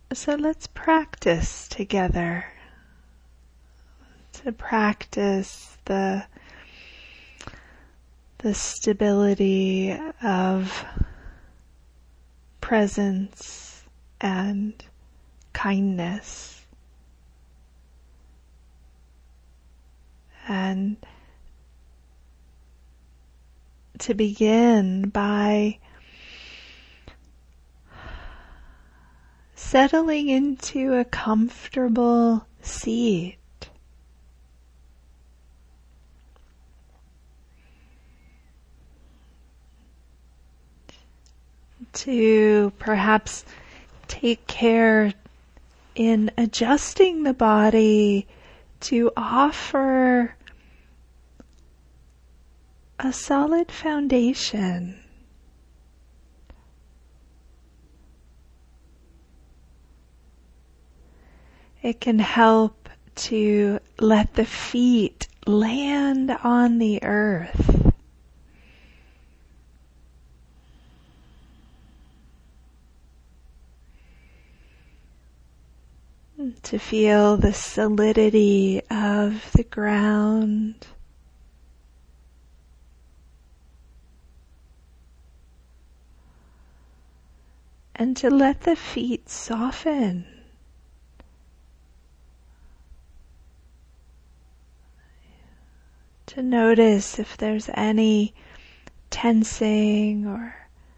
So let's practice together to practice the stability of presence and kindness, and to begin by settling into a comfortable seat. To perhaps take care in adjusting the body to offer a solid foundation. It can help to let the feet land on the earth. To feel the solidity of the ground. And to let the feet soften. To notice if there's any tensing or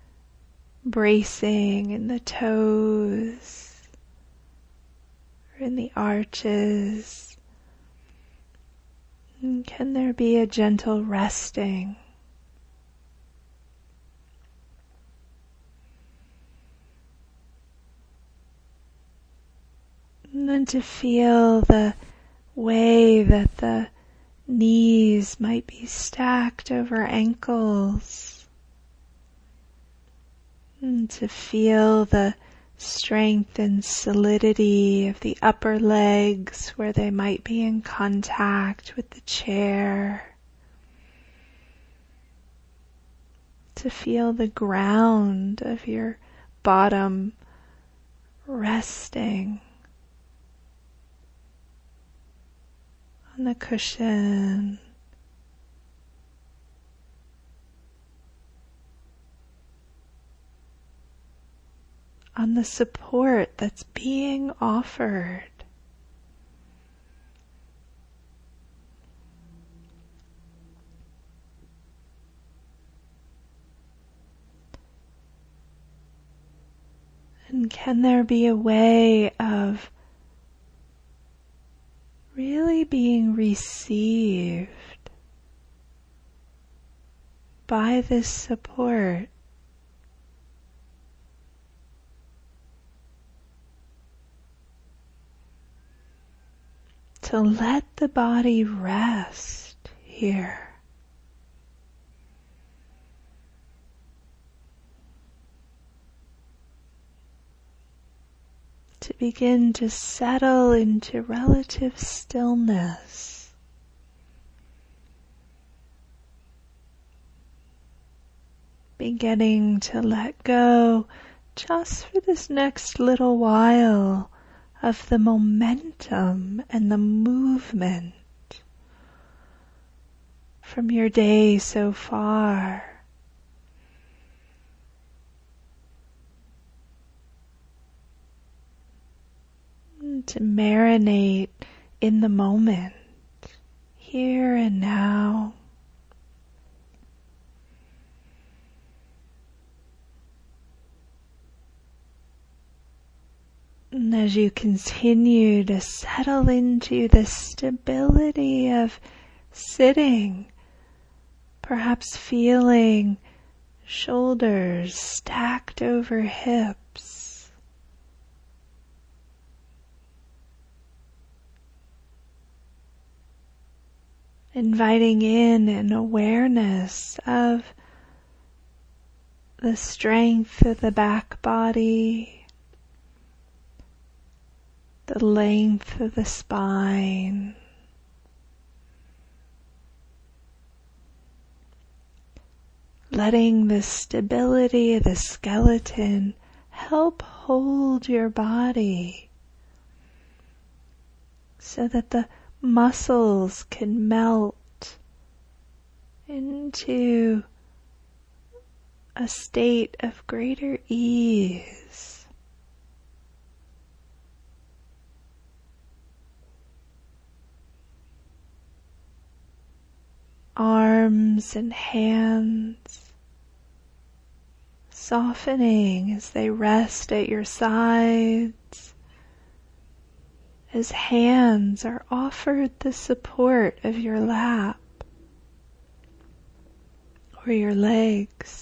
bracing in the toes, in the arches. And can there be a gentle resting? And then to feel the way that the knees might be stacked over ankles. And to feel the strength and solidity of the upper legs where they might be in contact with the chair. To feel the ground of your bottom resting on the cushion. On the support that's being offered. And can there be a way of really being received by this support? To let the body rest here. To begin to settle into relative stillness. Beginning to let go just for this next little while of the momentum and the movement from your day so far. And to marinate in the moment, here and now. And as you continue to settle into the stability of sitting, perhaps feeling shoulders stacked over hips, inviting in an awareness of the strength of the back body, the length of the spine, letting the stability of the skeleton help hold your body so that the muscles can melt into a state of greater ease. Arms and hands softening as they rest at your sides, as hands are offered the support of your lap or your legs.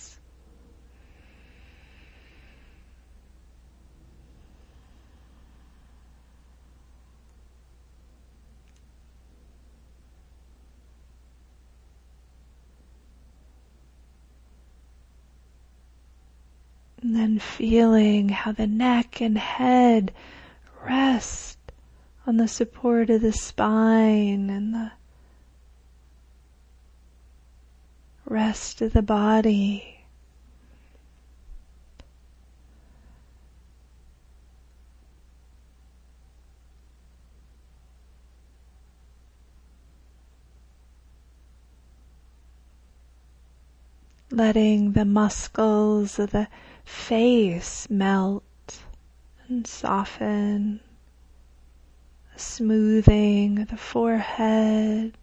And then feeling how the neck and head rest on the support of the spine and the rest of the body. Letting the muscles of the face melt and soften, a smoothing of the forehead,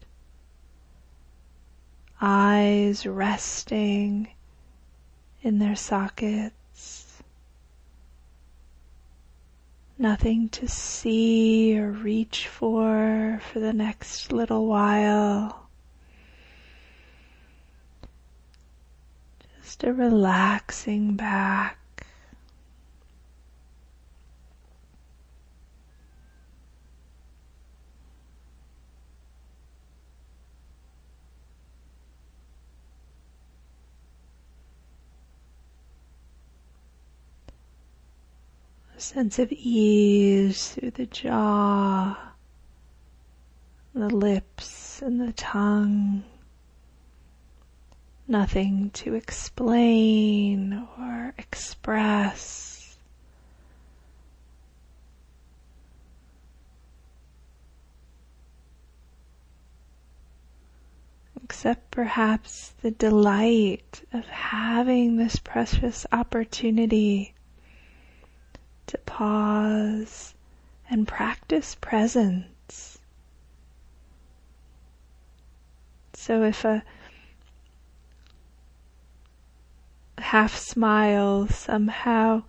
eyes resting in their sockets, nothing to see or reach for the next little while. Just a relaxing back. A sense of ease through the jaw, the lips and the tongue. Nothing to explain or express. Except perhaps the delight of having this precious opportunity to pause and practice presence. So if a half smile somehow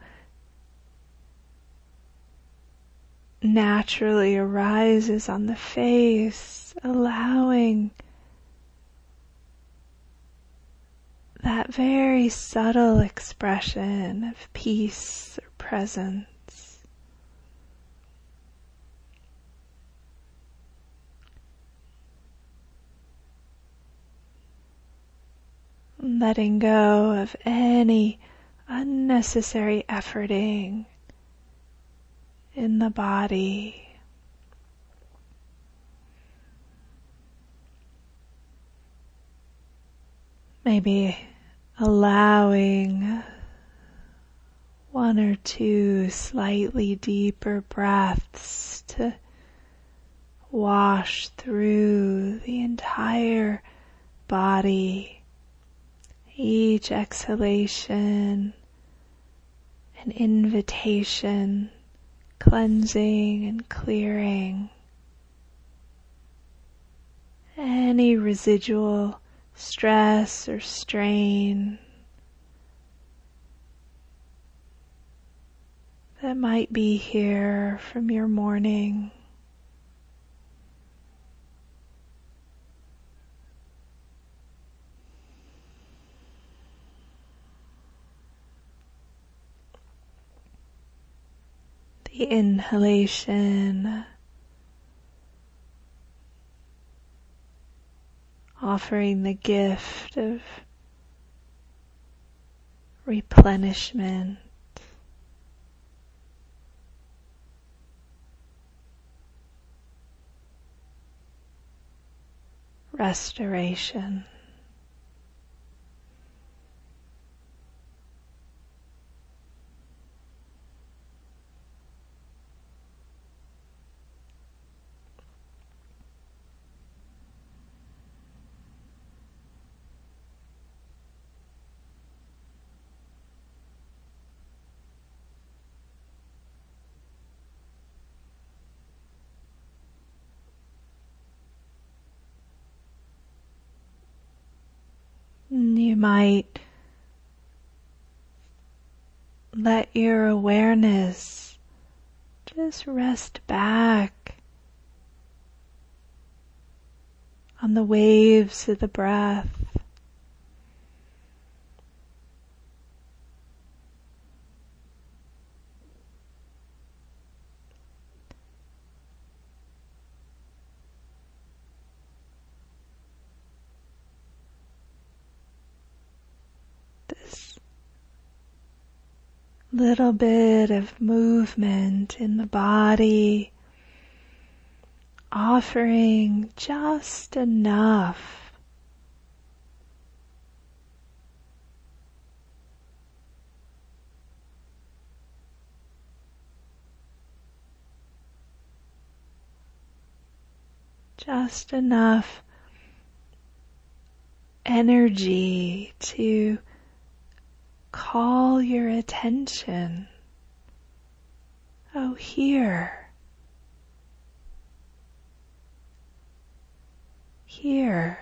naturally arises on the face, allowing that very subtle expression of peace or presence. Letting go of any unnecessary efforting in the body. Maybe allowing one or two slightly deeper breaths to wash through the entire body. Each exhalation, an invitation, cleansing and clearing any residual stress or strain that might be here from your morning. The inhalation, offering the gift of replenishment, restoration. might let your awareness just rest back on the waves of the breath. This little bit of movement in the body, offering just enough energy to call your attention. Oh, here. Here.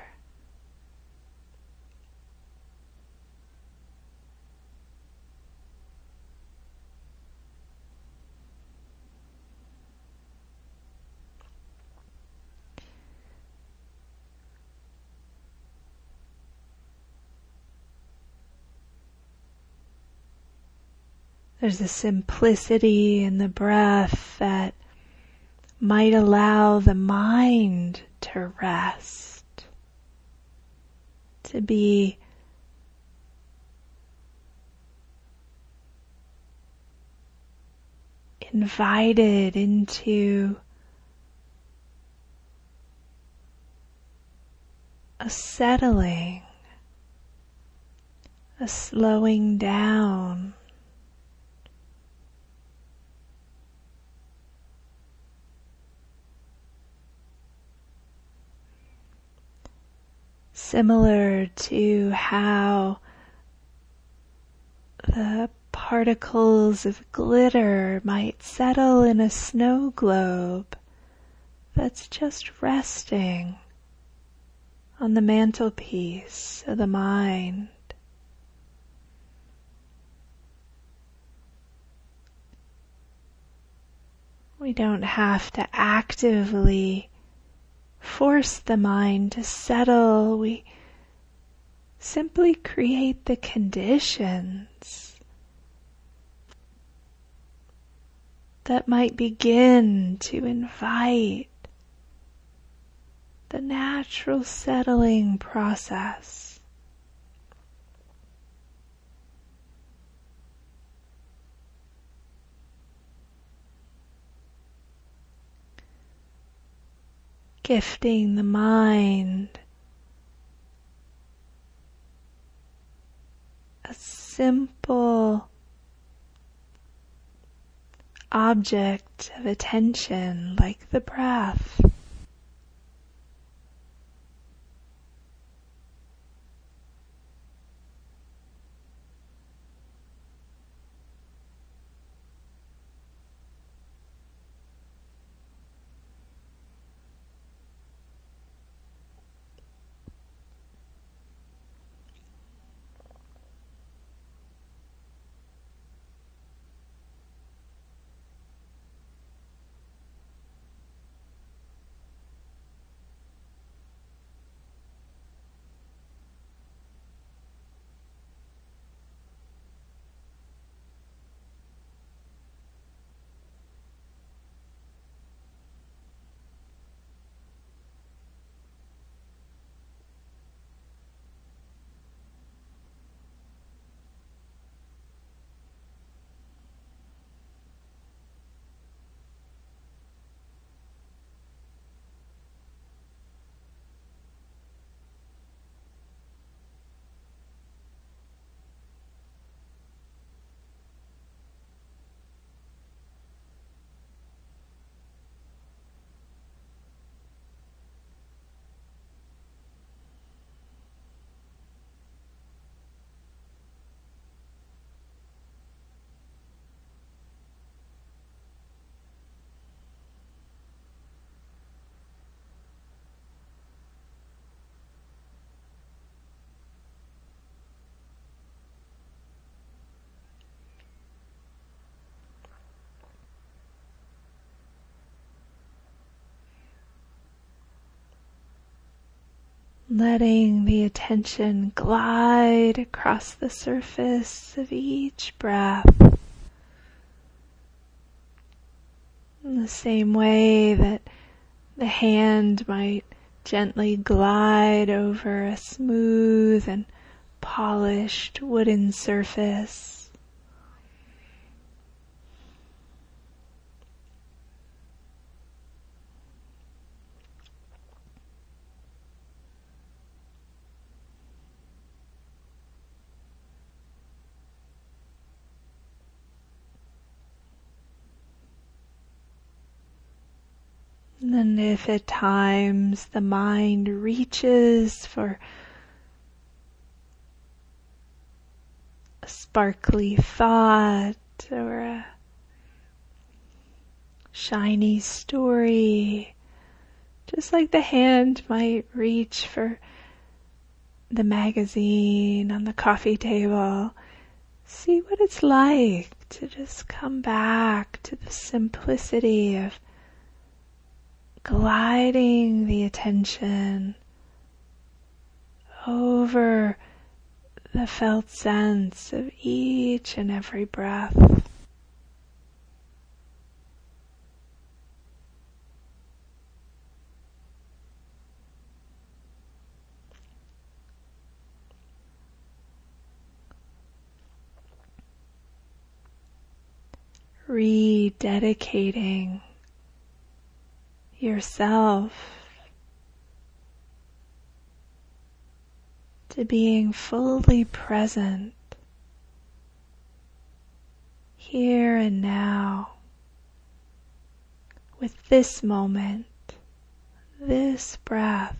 There's a simplicity in the breath that might allow the mind to rest, to be invited into a settling, a slowing down. Similar to how the particles of glitter might settle in a snow globe that's just resting on the mantelpiece of the mind. We don't have to actively force the mind to settle. We simply create the conditions that might begin to invite the natural settling process. Gifting the mind a simple object of attention like the breath. letting the attention glide across the surface of each breath in the same way that the hand might gently glide over a smooth and polished wooden surface. And if at times the mind reaches for a sparkly thought or a shiny story, just like the hand might reach for the magazine on the coffee table, see what it's like to just come back to the simplicity of gliding the attention over the felt sense of each and every breath. Rededicating yourself to being fully present here and now with this moment, this breath.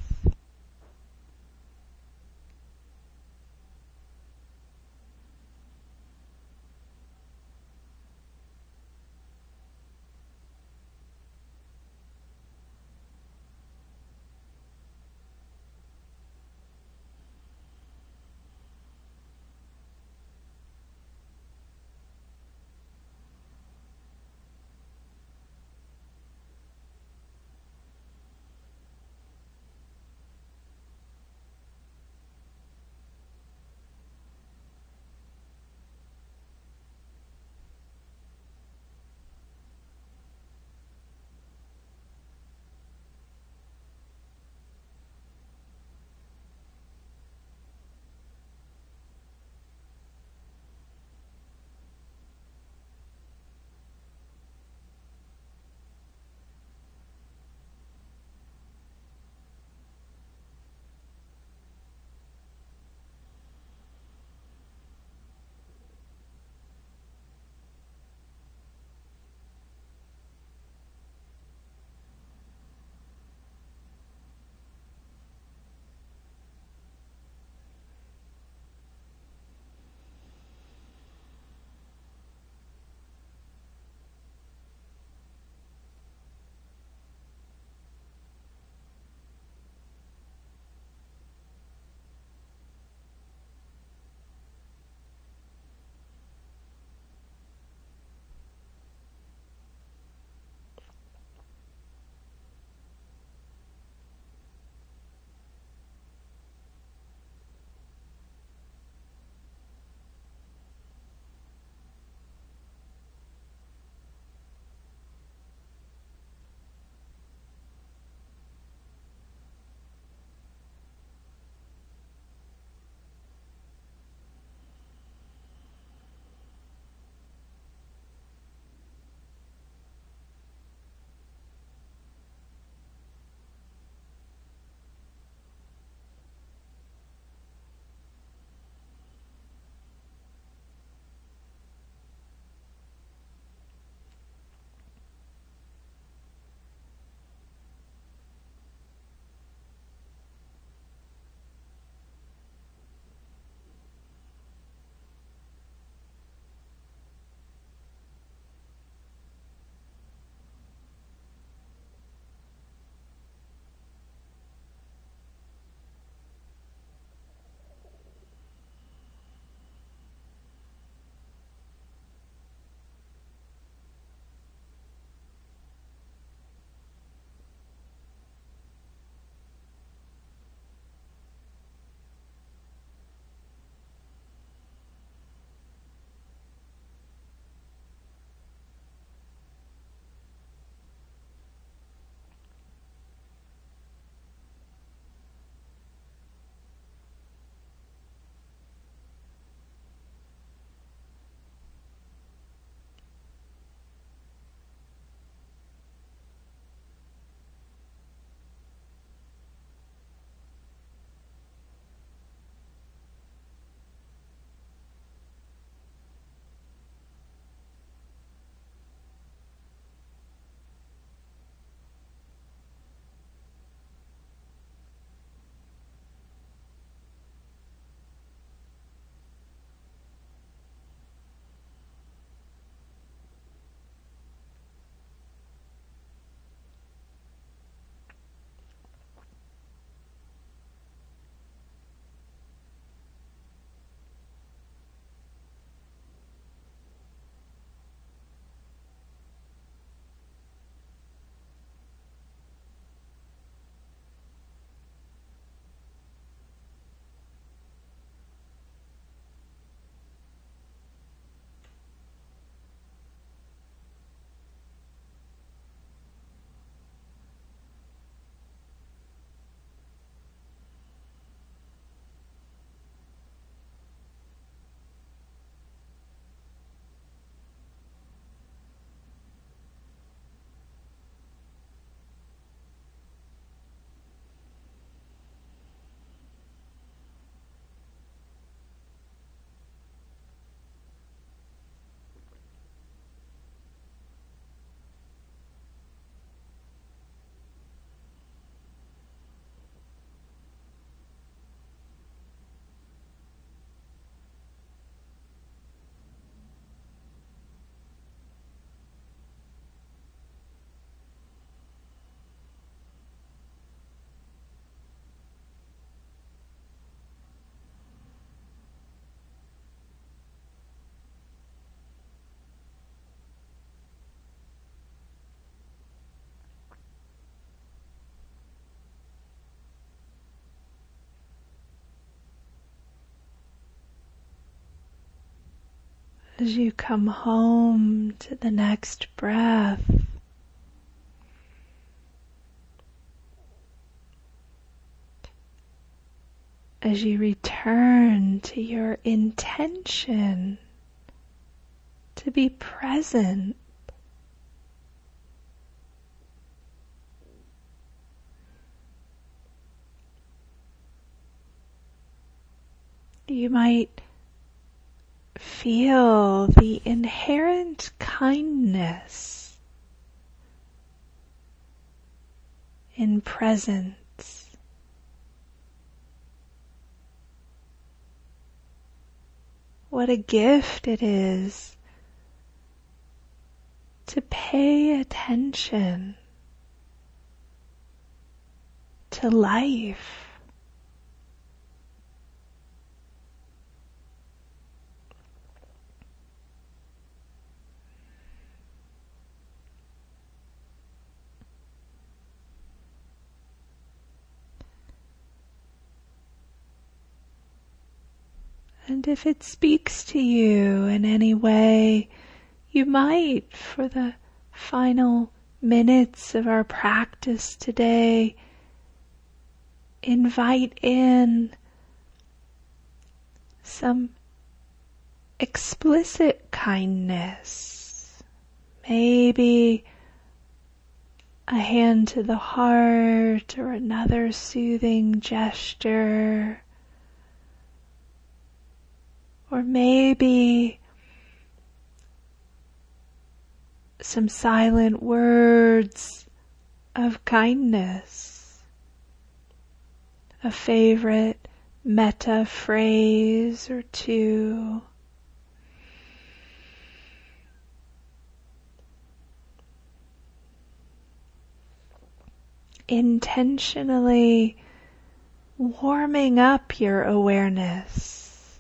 as you come home to the next breath. As you return to your intention to be present. You might feel the inherent kindness in presence. What a gift it is to pay attention to life. And if it speaks to you in any way, you might, for the final minutes of our practice today, invite in some explicit kindness. Maybe a hand to the heart or another soothing gesture. Or maybe some silent words of kindness, a favorite metta phrase or two. Intentionally warming up your awareness.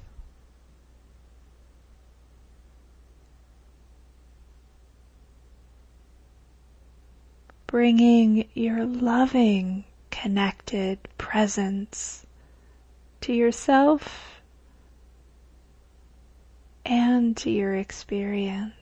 Bringing your loving, connected presence to yourself and to your experience.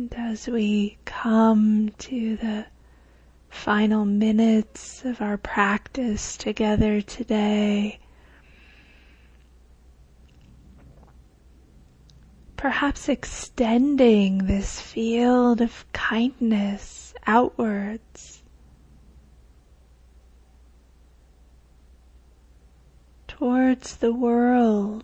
And as we come to the final minutes of our practice together today, perhaps extending this field of kindness outwards towards the world.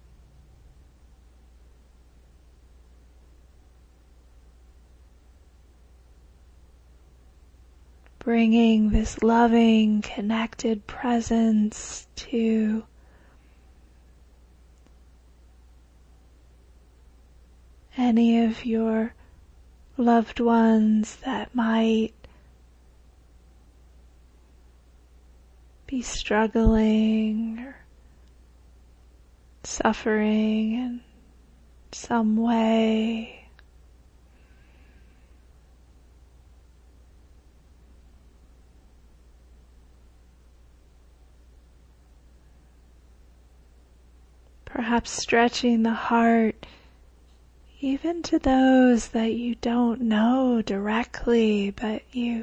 Bringing this loving, connected presence to any of your loved ones that might be struggling or suffering in some way. Perhaps stretching the heart even to those that you don't know directly, but you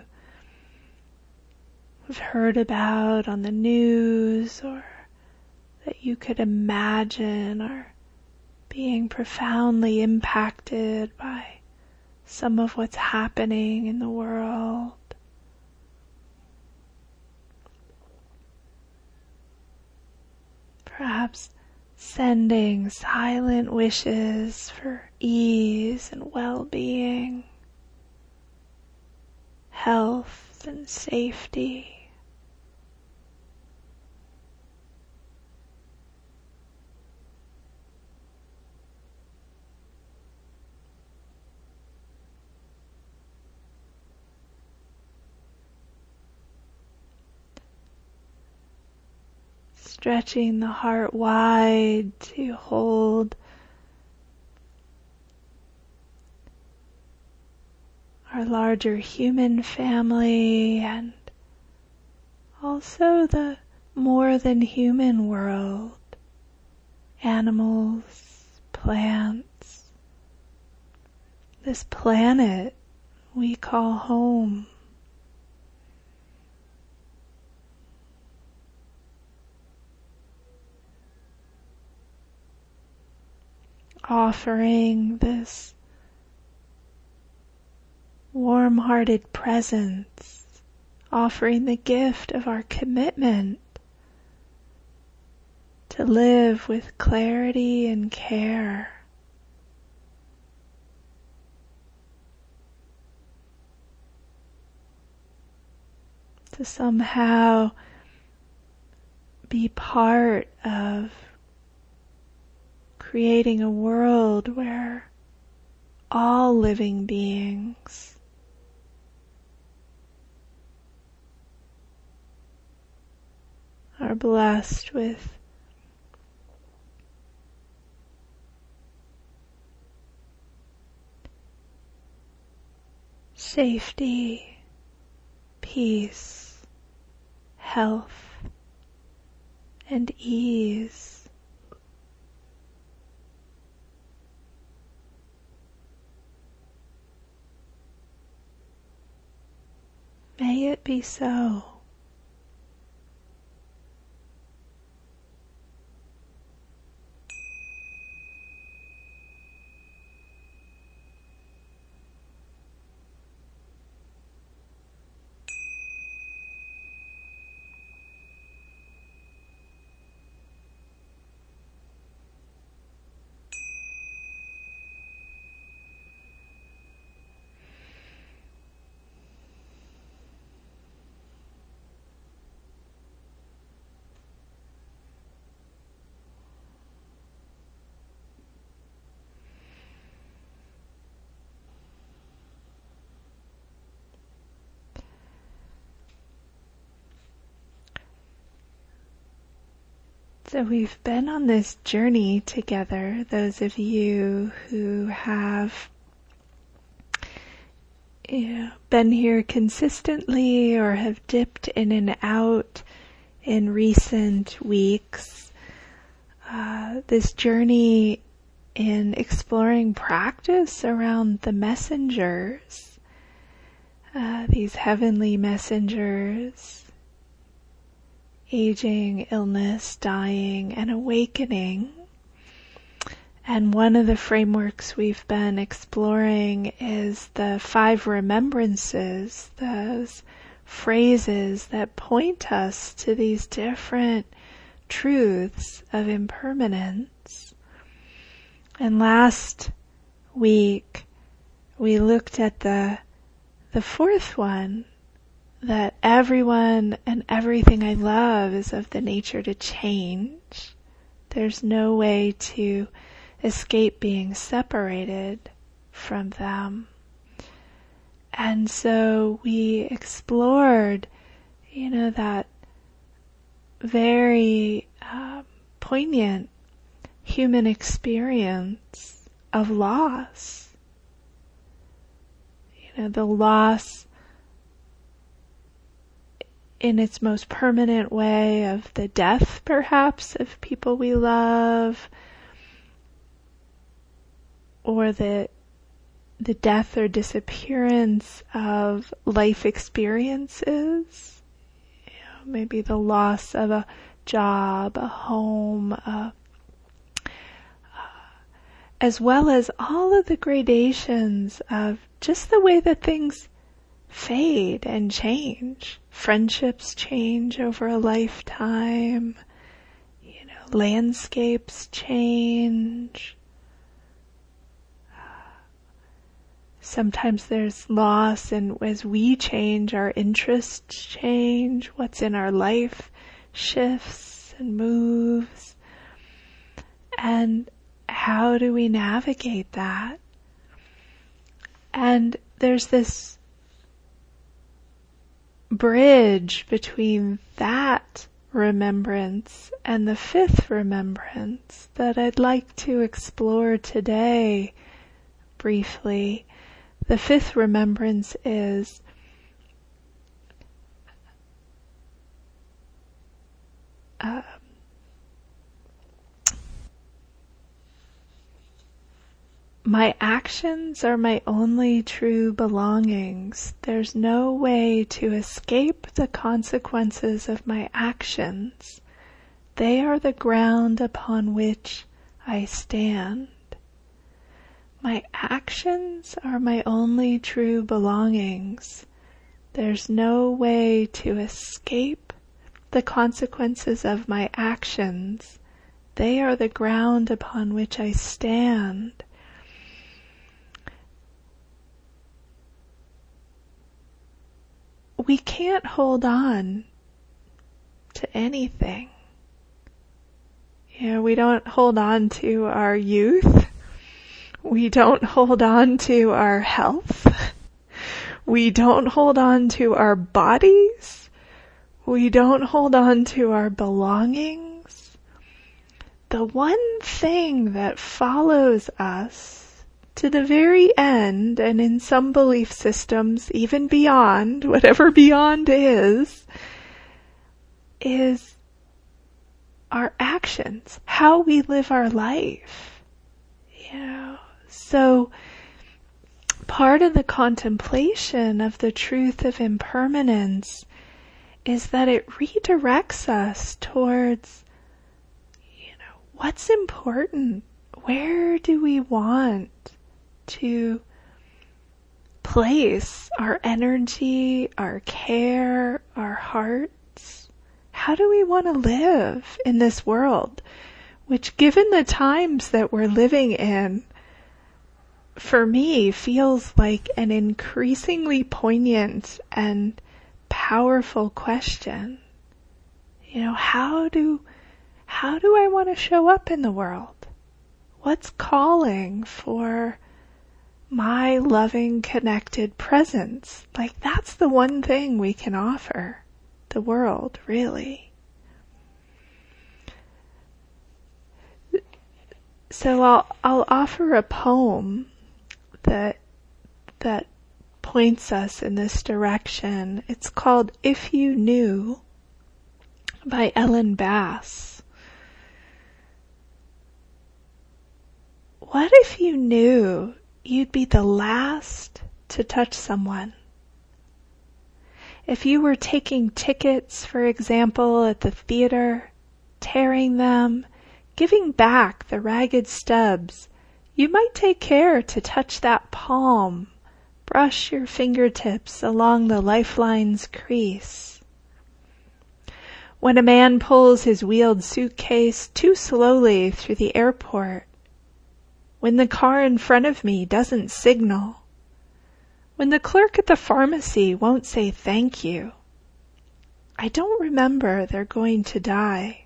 have heard about on the news, or that you could imagine are being profoundly impacted by some of what's happening in the world. Perhaps sending silent wishes for ease and well-being, health and safety. Stretching the heart wide to hold our larger human family and also the more than human world, animals, plants, this planet we call home. Offering this warm-hearted presence, offering the gift of our commitment to live with clarity and care. To somehow be part of creating a world where all living beings are blessed with safety, peace, health, and ease. May it be so. So we've been on this journey together, those of you who have been here consistently or have dipped in and out in recent weeks. This journey in exploring practice around the messengers, these heavenly messengers, aging, illness, dying, and awakening. And one of the frameworks we've been exploring is the 5 remembrances, those phrases that point us to these different truths of impermanence. And last week we looked at the 4th one, that everyone and everything I love is of the nature to change. There's no way to escape being separated from them. And so we explored, that very poignant human experience of loss. The loss in its most permanent way of the death, perhaps, of people we love, or the death or disappearance of life experiences, maybe the loss of a job, a home, as well as all of the gradations of just the way that things fade and change. Friendships change over a lifetime, landscapes change. Sometimes there's loss, and as we change, our interests change. What's in our life shifts and moves. And how do we navigate that? And there's this bridge between that remembrance and the 5th remembrance that I'd like to explore today briefly. The 5th remembrance is my actions are my only true belongings. There's no way to escape the consequences of my actions. They are the ground upon which I stand. My actions are my only true belongings. There's no way to escape the consequences of my actions. They are the ground upon which I stand. We can't hold on to anything. We don't hold on to our youth. We don't hold on to our health. We don't hold on to our bodies. We don't hold on to our belongings. The one thing that follows us to the very end, and in some belief systems even beyond, whatever beyond is our actions, how we live our life. So part of the contemplation of the truth of impermanence is that it redirects us towards, what's important? Where do we want to place our energy, our care, our hearts? How do we want to live in this world, which, given the times that we're living in, for me feels like an increasingly poignant and powerful question. How do I want to show up in the world? What's calling for my loving, connected presence? That's the one thing we can offer the world, really. So I'll offer a poem that points us in this direction. It's called If You Knew by Ellen Bass. What if you knew you'd be the last to touch someone? If you were taking tickets, for example, at the theater, tearing them, giving back the ragged stubs, you might take care to touch that palm, brush your fingertips along the lifeline's crease. When a man pulls his wheeled suitcase too slowly through the airport, when the car in front of me doesn't signal, when the clerk at the pharmacy won't say thank you, I don't remember they're going to die.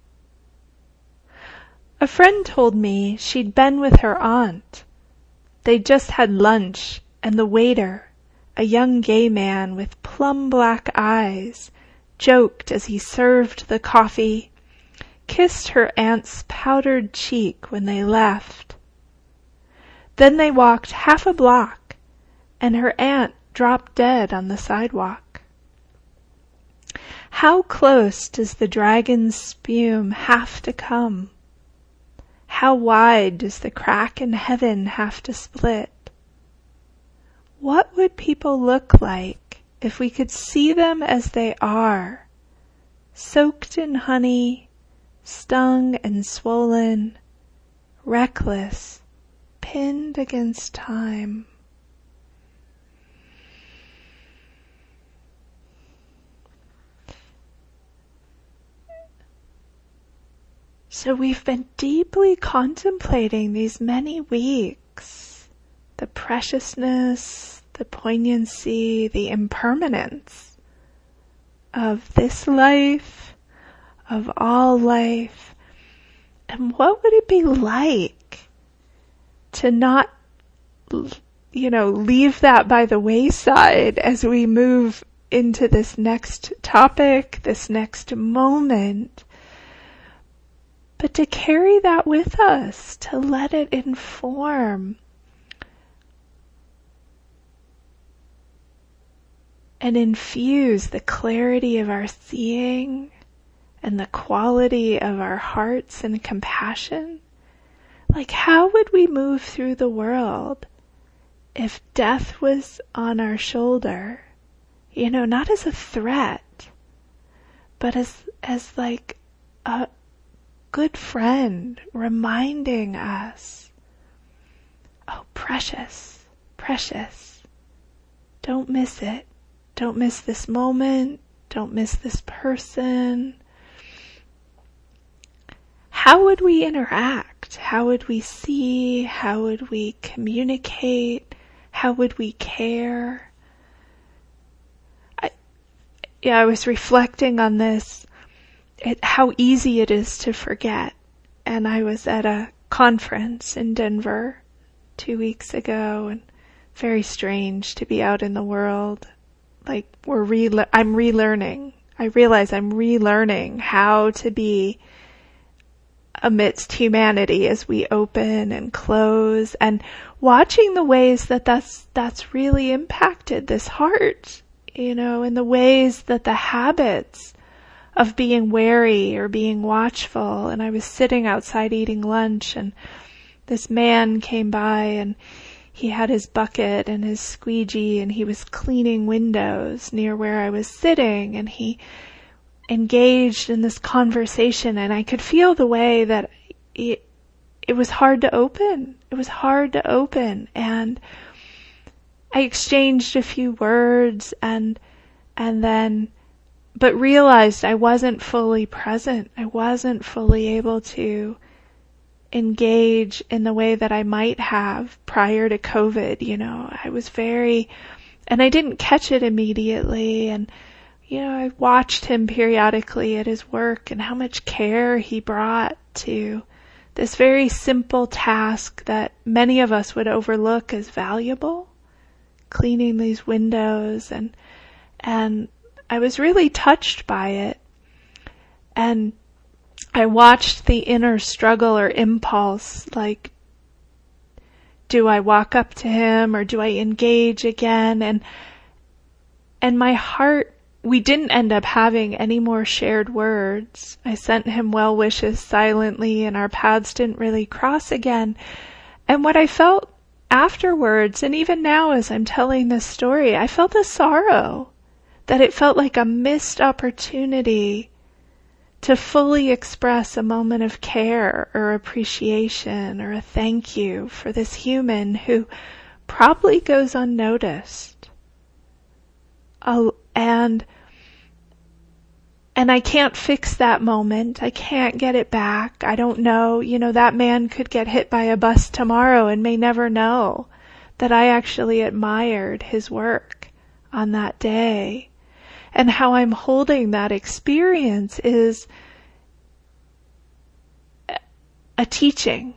A friend told me she'd been with her aunt. They'd just had lunch, and the waiter, a young gay man with plum black eyes, joked as he served the coffee, kissed her aunt's powdered cheek when they left. Then they walked half a block, and her aunt dropped dead on the sidewalk. How close does the dragon's spume have to come? How wide does the crack in heaven have to split? What would people look like if we could see them as they are, soaked in honey, stung and swollen, reckless, pinned against time? So we've been deeply contemplating these many weeks, the preciousness, the poignancy, the impermanence of this life, of all life. And what would it be like to not, leave that by the wayside as we move into this next topic, this next moment, but to carry that with us, to let it inform and infuse the clarity of our seeing and the quality of our hearts and compassion. Like, how would we move through the world if death was on our shoulder? Not as a threat, but as like a good friend reminding us, oh, precious, precious, don't miss it. Don't miss this moment. Don't miss this person. How would we interact? How would we see? How would we communicate? How would we care? I was reflecting on this, how easy it is to forget. And I was at a conference in Denver 2 weeks ago, and very strange to be out in the world. Like I'm relearning. I realize I'm relearning how to be amidst humanity as we open and close, and watching the ways that's really impacted this heart, in the ways that the habits of being wary or being watchful. And I was sitting outside eating lunch, and this man came by, and he had his bucket and his squeegee, and he was cleaning windows near where I was sitting, and he engaged in this conversation, and I could feel the way that it was hard to open. It was hard to open, and I exchanged a few words and then, but realized I wasn't fully present. I wasn't fully able to engage in the way that I might have prior to COVID. I was and I didn't catch it immediately, and I watched him periodically at his work and how much care he brought to this very simple task that many of us would overlook as valuable, cleaning these windows, and I was really touched by it. And I watched the inner struggle or impulse, like, do I walk up to him or do I engage again? And my heart, we didn't end up having any more shared words. I sent him well wishes silently, and our paths didn't really cross again. And what I felt afterwards, and even now as I'm telling this story, I felt a sorrow, that it felt like a missed opportunity to fully express a moment of care or appreciation or a thank you for this human who probably goes unnoticed. And I can't fix that moment. I can't get it back. I don't know. That man could get hit by a bus tomorrow and may never know that I actually admired his work on that day. And how I'm holding that experience is a teaching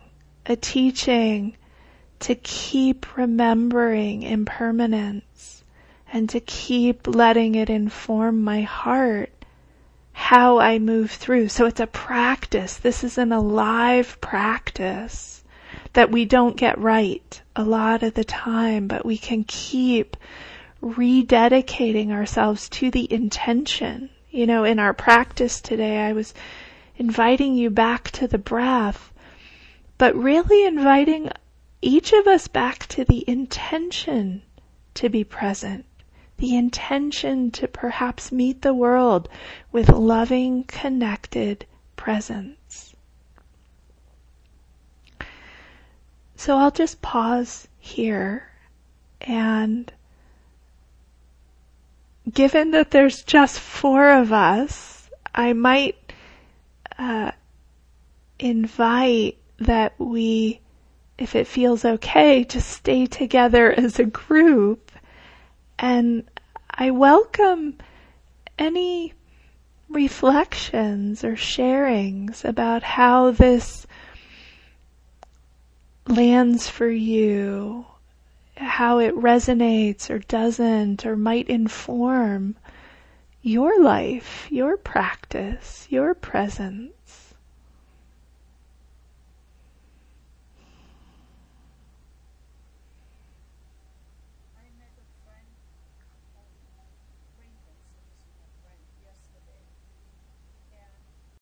to keep remembering impermanence and to keep letting it inform my heart how I move through. So it's a practice. This is an alive practice that we don't get right a lot of the time, but we can keep rededicating ourselves to the intention. In our practice today, I was inviting you back to the breath, but really inviting each of us back to the intention to be present. The intention to perhaps meet the world with loving, connected presence. So I'll just pause here, and given that there's just 4 of us, I might invite that we, if it feels okay, to stay together as a group. And I welcome any reflections or sharings about how this lands for you, how it resonates or doesn't, or might inform your life, your practice, your presence.